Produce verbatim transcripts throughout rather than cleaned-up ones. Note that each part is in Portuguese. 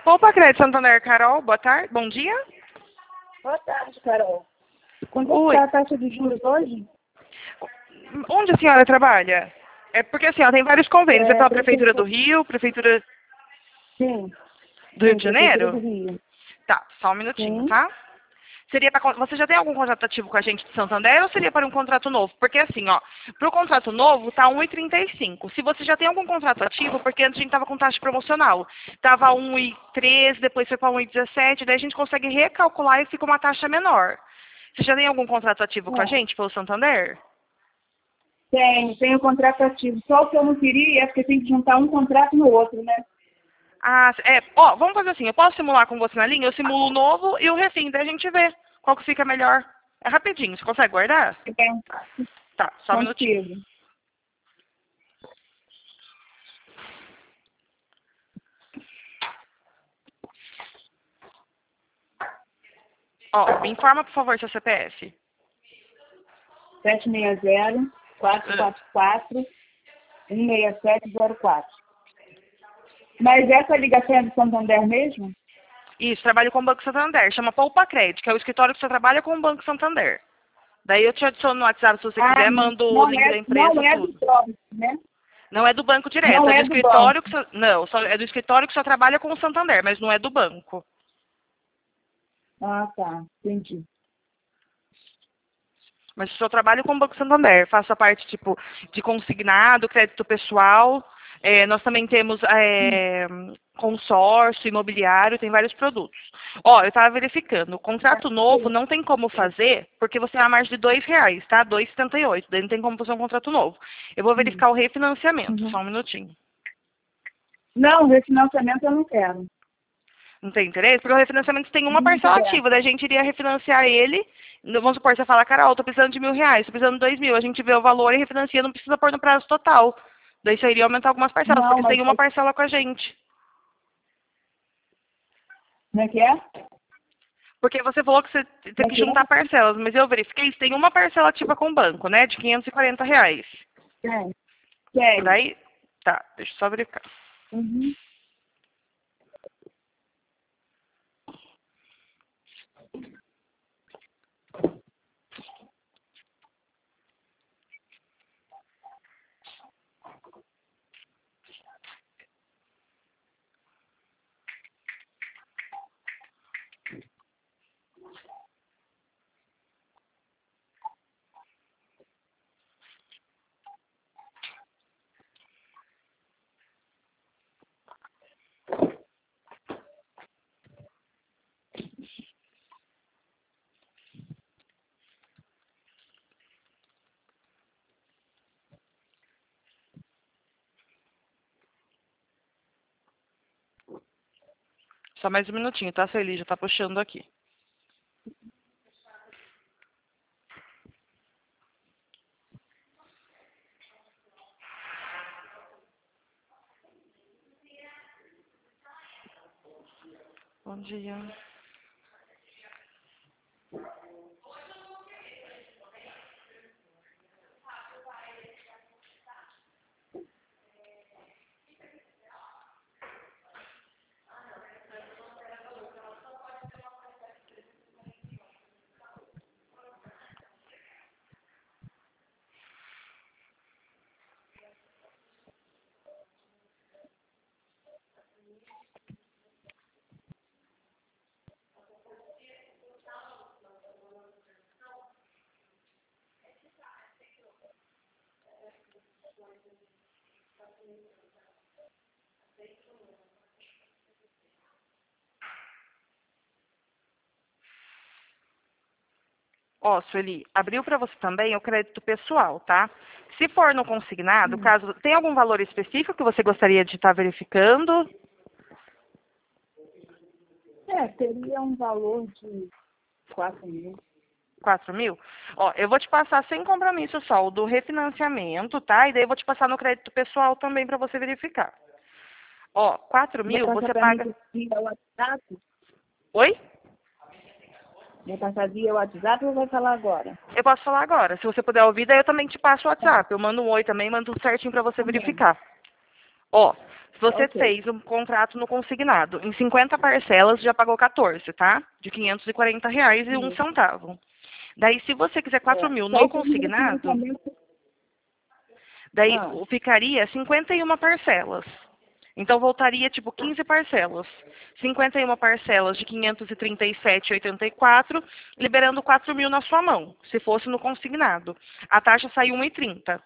Opa, Crédito Santander, Carol, boa tarde, bom dia. Boa tarde, Carol. Quanto Oi. está a taxa de juros hoje? Onde a senhora trabalha? É porque assim, ela tem vários convênios. É É, pela Prefeitura do prefeitura... Rio, Prefeitura Sim, do Rio sim, de Prefeitura do Janeiro? Rio. Tá, só um minutinho, Sim. tá? Seria pra, você já tem algum contrato ativo com a gente de Santander ou seria para um contrato novo? Porque assim, ó, para o contrato novo tá um e trinta e cinco. Se você já tem algum contrato ativo, porque antes a gente tava com taxa promocional, tava um e treze, depois foi para um e dezessete, daí a gente consegue recalcular e fica uma taxa menor. Você já tem algum contrato ativo com a É. gente pelo Santander? Tenho, tenho contrato ativo. Só o que eu não queria é porque tem que juntar um contrato no outro, né? Ah, é, ó, vamos fazer assim, eu posso simular com você na linha? Eu simulo o novo e o refim, daí a gente vê qual que fica melhor. É rapidinho, você consegue guardar? É, Tá, só um minutinho. consigo. Ó, me informa, por favor, seu C P F. sete seis zero, quatro quatro quatro, um seis sete zero quatro. Mas essa ligação é do Santander mesmo? Isso, trabalho com o Banco Santander. Chama Poupa Crédito, que é o escritório que você trabalha com o Banco Santander. Daí eu te adiciono no WhatsApp se você Ah, quiser, mando o não link da é, empresa, não é do tudo. próprio, né? Não é do banco direto, Não é do é do banco. escritório que você... Não, só, é do escritório que só trabalha com o Santander, mas não é do banco. Ah, tá. Entendi. Mas só trabalho com o Banco Santander. Faço a parte tipo de consignado, crédito pessoal. É, nós também temos é, consórcio, imobiliário, tem vários produtos. Ó, eu estava verificando, o contrato novo não tem como fazer, porque você tem a margem de dois reais, tá? dois e setenta e oito. Daí não tem como fazer um contrato novo. Eu vou Uhum. verificar o refinanciamento, Uhum. só um minutinho. Não, refinanciamento eu não quero. Não tem interesse? Porque o refinanciamento tem uma Não parcela quero. ativa, daí a gente iria refinanciar ele. Vamos supor, você fala, Carol, tô precisando de mil reais, tô precisando de dois mil. A gente vê o valor e refinancia, não precisa pôr no prazo total. Daí isso iria aumentar algumas parcelas, Não, porque mas tem uma parcela com a gente. como é que é? Porque você falou que você tem Como é que que juntar é? parcelas, mas eu verifiquei, tem uma parcela ativa com o banco, né, de quinhentos e quarenta reais. Tem. Tem. Daí, tá, deixa eu só verificar. Uhum. Só mais um minutinho, tá, Sueli? Já tá puxando aqui. Bom dia. Ó, Sueli, abriu para você também o crédito pessoal, tá? Se for no consignado, Hum. caso tem algum valor específico que você gostaria de estar verificando? É, teria um valor de quatro mil. quatro mil? Ó, eu vou te passar sem compromisso só o do refinanciamento, tá? E daí eu vou te passar no crédito pessoal também para você verificar. Ó, quatro Vai mil passar você para mim paga... via WhatsApp? Oi? Vai passar via WhatsApp ou vai falar agora? Eu posso falar agora. Se você puder ouvir, daí eu também te passo o WhatsApp. Eu mando um oi também, mando tudo certinho para você Tá bom. verificar. Ó, Você Ok. fez um contrato no consignado. Em cinquenta parcelas, já pagou quatorze, tá? De quinhentos e quarenta reais e um Isso. centavo. Daí, se você quiser quatro É. mil Aí no tem um consignado, financiamento. daí Ah, ficaria cinquenta e uma parcelas. Então, voltaria, tipo, quinze parcelas. cinquenta e uma parcelas de quinhentos e trinta e sete reais e oitenta e quatro centavos, liberando quatro mil na sua mão, se fosse no consignado. A taxa sai um e trinta.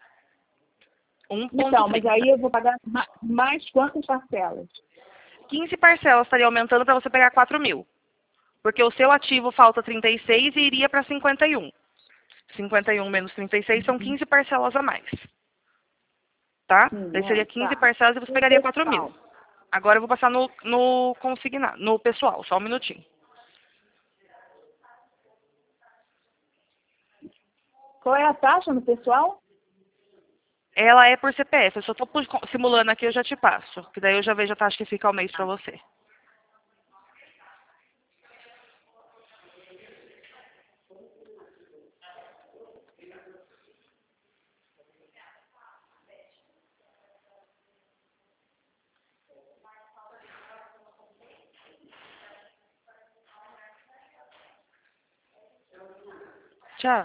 então, mas um e trinta. aí eu vou pagar ma- mais quantas parcelas? quinze parcelas estaria aumentando para você pegar quatro mil. Porque o seu ativo falta trinta e seis e iria para cinquenta e um. cinquenta e um menos trinta e seis são quinze parcelas a mais. Tá? Sim, Daí seria é, quinze tá. parcelas e você E pegaria quatro mil. pessoal? Agora eu vou passar no, no consignado, no pessoal, só um minutinho. Qual é a taxa no pessoal? Ela é por C P F, eu só estou simulando aqui, eu já te passo. Que daí eu já vejo a taxa que fica ao mês para você. Tchau.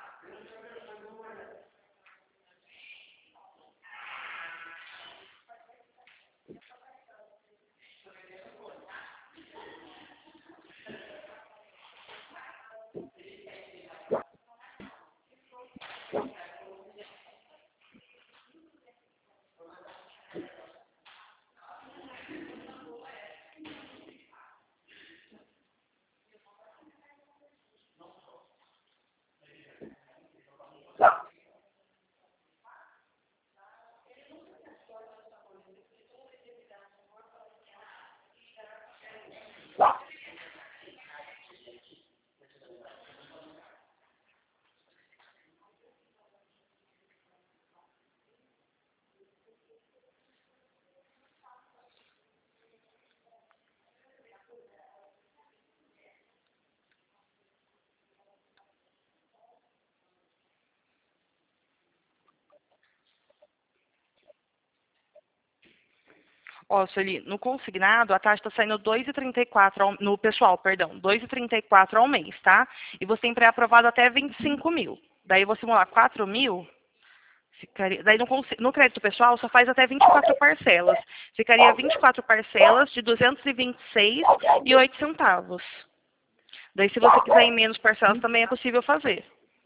Ó, Sueli, no consignado, a taxa está saindo dois reais e trinta e quatro ao, no pessoal, perdão, dois reais e trinta e quatro ao mês, tá? E você tem pré-aprovado até vinte e cinco mil. Daí eu vou simular quatro mil, ficaria, daí no, consi- no crédito pessoal só faz até vinte e quatro parcelas. Ficaria vinte e quatro parcelas de duzentos e vinte e seis reais e oito centavos. Daí se você quiser em menos parcelas também é possível fazer.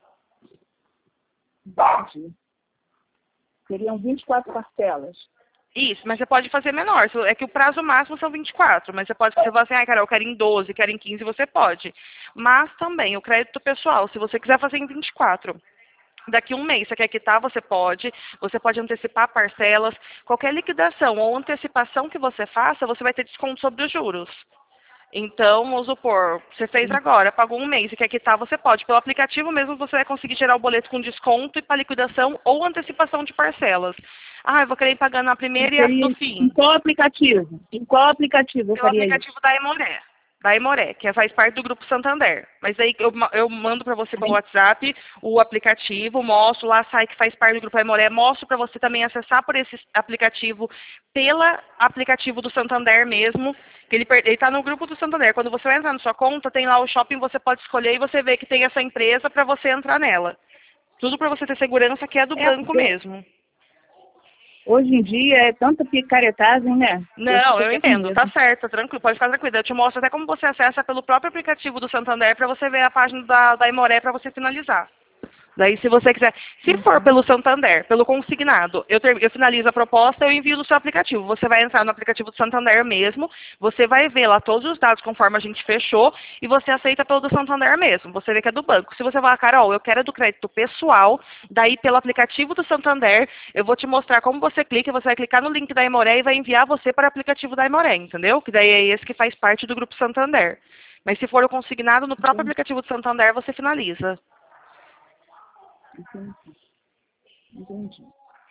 Entendi. Seriam vinte e quatro parcelas. Isso, mas você pode fazer menor. Isso- É que o prazo máximo são vinte e quatro, mas você pode você fala assim, ah, Carol, eu quero em doze, quero em quinze, você pode. Mas também, o crédito pessoal, se você quiser fazer em vinte e quatro, daqui a um mês você quer quitar, você pode. Você pode antecipar parcelas. Qualquer liquidação ou antecipação que você faça, você vai ter desconto sobre os juros. Então, vamos supor, você fez agora, pagou um mês e quer quitar, você pode. Pelo aplicativo mesmo, você vai conseguir gerar o boleto com desconto e para liquidação ou antecipação de parcelas. Ah, eu vou querer ir pagando na E primeira e a seria do em fim. qual aplicativo? Em qual aplicativo eu Pelo faria isso? aplicativo da Emoré. Da Emoré, que faz parte do Grupo Santander. Mas aí eu, ma- eu mando para você pelo WhatsApp o aplicativo, mostro, lá sai que faz parte do Grupo Emoré, mostro para você também acessar por esse aplicativo, pela aplicativo do Santander mesmo, que ele está no Grupo do Santander. Quando você vai entrar na sua conta, tem lá o shopping, você pode escolher e você vê que tem essa empresa para você entrar nela. Tudo para você ter segurança que é do É, banco porque mesmo. hoje em dia é tanta picaretagem, né? Eu Não, fico eu até com entendo, tá medo. certo, tranquilo, pode ficar tranquilo. Eu te mostro até como você acessa pelo próprio aplicativo do Santander para você ver a página da, da Imoré para você finalizar. Daí, se você quiser, se for Uhum. pelo Santander, pelo consignado, eu, ter, eu finalizo a proposta, eu envio no seu aplicativo. Você vai entrar no aplicativo do Santander mesmo, você vai ver lá todos os dados conforme a gente fechou e você aceita pelo do Santander mesmo. Você vê que é do banco. Se você falar, Carol, eu quero é do crédito pessoal, daí pelo aplicativo do Santander, eu vou te mostrar como você clica, você vai clicar no link da Imoré e vai enviar você para o aplicativo da Imoré, entendeu? Que daí é esse que faz parte do Grupo Santander. Mas se for o consignado, no próprio Entendi, aplicativo do Santander, você finaliza. entendi, entendi.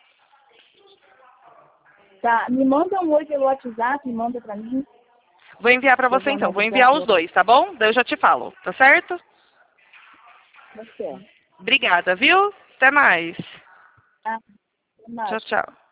Tá, me manda um oi pelo WhatsApp, me manda pra mim, Vou enviar para que eu você vou então. Vou analisar. enviar os dois, tá bom? Daí eu já te falo, tá certo? Tá certo. Obrigada, viu? Até mais. Ah, até mais. Tchau, tchau.